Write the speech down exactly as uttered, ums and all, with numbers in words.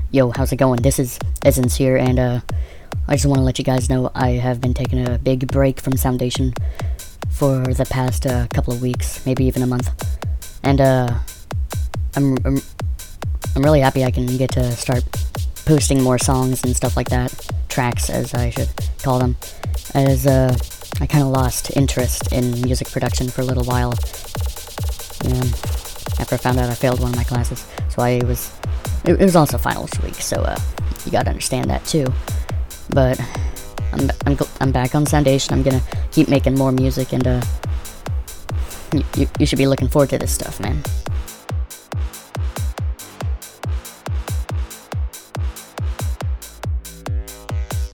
Yo, how's it going? This is Essence here, and uh, I just want to let you guys know I have been taking a big break from Soundation for the past uh, couple of weeks, maybe even a month, and uh, I'm, I'm I'm really happy I can get to start posting more songs and stuff like that, tracks as I should call them, as uh, I kind of lost interest in music production for a little while. Yeah, after I found out I failed one of my classes, so I was. It, it was also finals week, so uh, you gotta understand that too. But I'm I'm I'm back on Soundation. I'm gonna keep making more music, and uh, you you, you should be looking forward to this stuff, man.